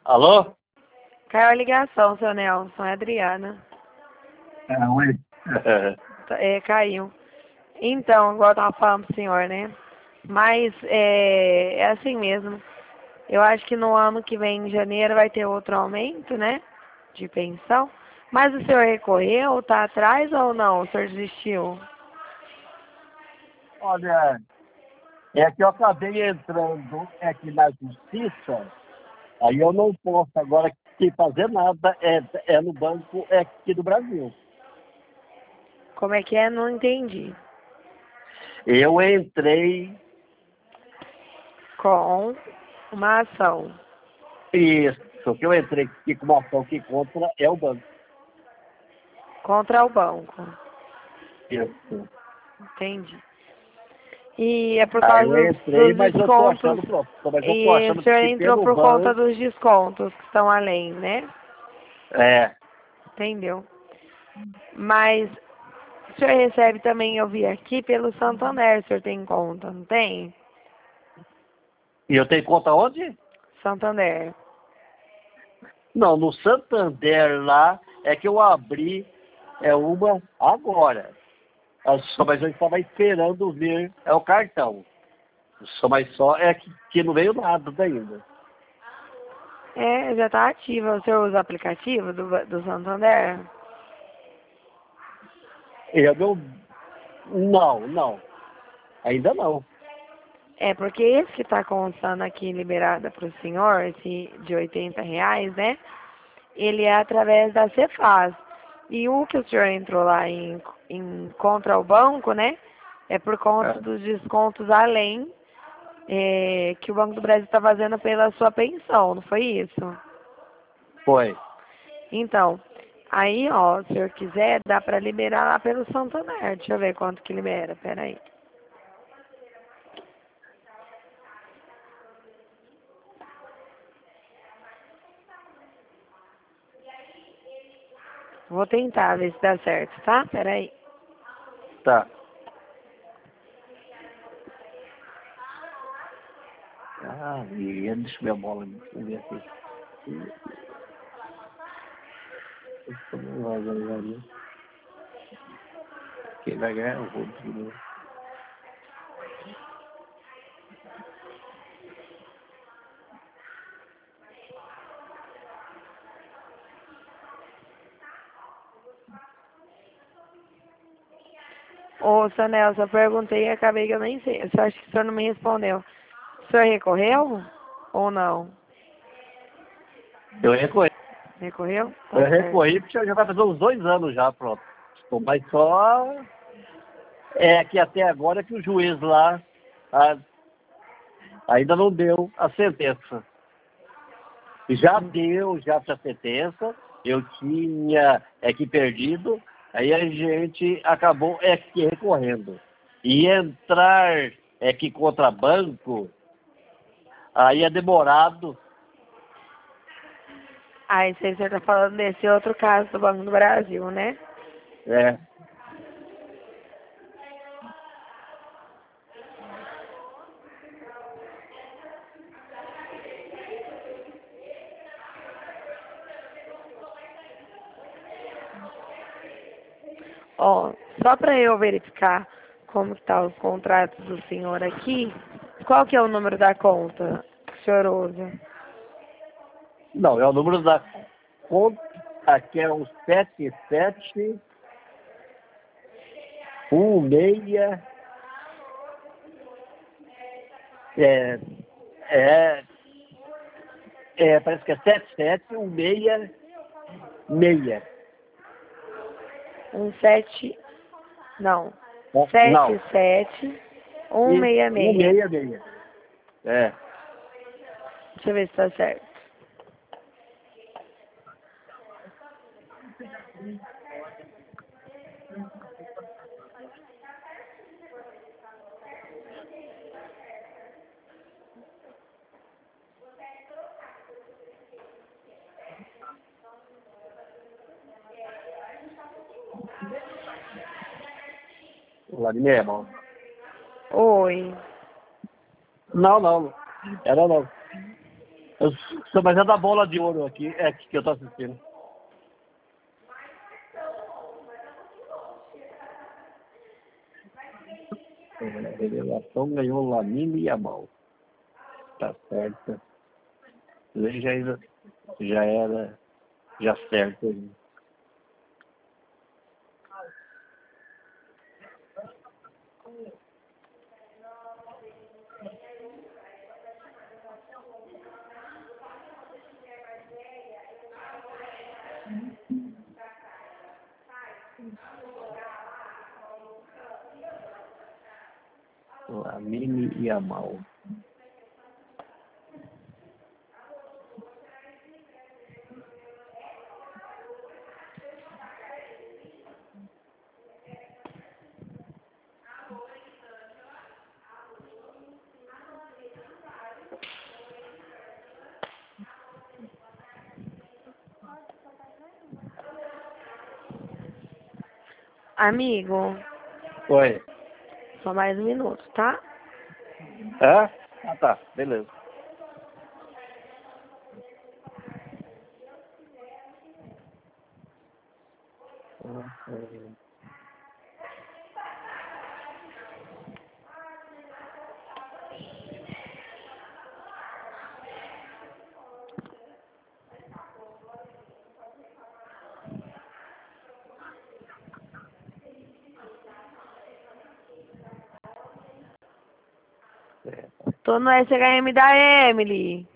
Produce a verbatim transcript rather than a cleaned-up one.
Alô? Caiu a ligação, seu Nelson, é Adriana. É, oi. É, caiu. Então, igual eu tava falando pro senhor, né? Mas é, é assim mesmo. Eu acho que no ano que vem, em janeiro, vai ter outro aumento, né? De pensão. Mas o senhor recorreu, tá atrás ou não? O senhor desistiu? Olha, é que eu acabei entrando aqui na justiça, aí eu não posso agora que fazer nada, é, é no banco é aqui do Brasil. Como é que é? Não entendi. Eu entrei, Com uma ação. isso, que eu entrei aqui com uma ação que contra é o banco. Contra o banco. Isso. Entendi. E é por Aí causa eu dos, entrei, dos mas eu tô descontos. achando, pronto, mas eu tô E o achando senhor que entrou pelo por conta banco, dos descontos que estão além, né? é, Entendeu? Mas o senhor recebe também, eu vi aqui, pelo Santander, o senhor tem conta, não tem? e eu tenho conta onde? Santander. Não, no Santander lá é que eu abri é uma agora. Ah, Só, mas eu estava esperando ver é o cartão. Só, mas só é que, que não veio nada ainda. É, já está ativa. O senhor usa o aplicativo do, do Santander? Eu não. Não, não. Ainda não. É, porque esse que está constando aqui liberada para o senhor, esse de oitenta reais, né? Ele é através da Cefaz. E o que o senhor entrou lá em, em contra o banco, né? É por conta É, dos descontos além é, que o Banco do Brasil está fazendo pela sua pensão, não foi isso? foi. Então, aí, ó, se o senhor quiser, dá para liberar lá pelo Santander. Deixa eu ver quanto que libera, peraí. Vou tentar ver se dá certo, tá? Peraí. Tá. Ah, e deixa eu ver a bola. Deixa eu ver aqui. Quem vai ganhar é o Rodrigo. Ô, seu Nelson, eu perguntei e acabei que eu nem sei. Eu só acho que o senhor não me respondeu. O senhor recorreu ou não? Eu recorri. Recorreu? Tá Eu certo. recorri porque já vai fazer uns dois anos já, pronto. Mas só é que até agora que o juiz lá ah, ainda não deu a sentença. Já deu, já a sentença, eu tinha é que perdido, aí a gente acabou é que recorrendo. E entrar é que contra banco, aí é demorado. Aí, se o senhor tá falando desse outro caso do Banco do Brasil, né? É. Ó, só para eu verificar como que tá os contratos do senhor aqui, qual que é o número da conta que o senhor usa? Não, é o número da conta, que é o sete sete um seis, é, é, é, parece que é sete sete um seis seis. Um sete, não, Não, sete sete um e seis um seis. seis seis. É. Deixa eu ver se tá certo. Vladimir, irmão. Oi. Não, não. Era não. Eu, mas é da bola de ouro aqui, é aqui que eu tô assistindo. A revelação ganhou Lamine Yamal. Tá certo. Ele já era, já era, já certo. Lamine Yamal. Amigo, Oi. só mais um minuto, tá? É? Ah, tá. Beleza. Tô no S H M da Emily.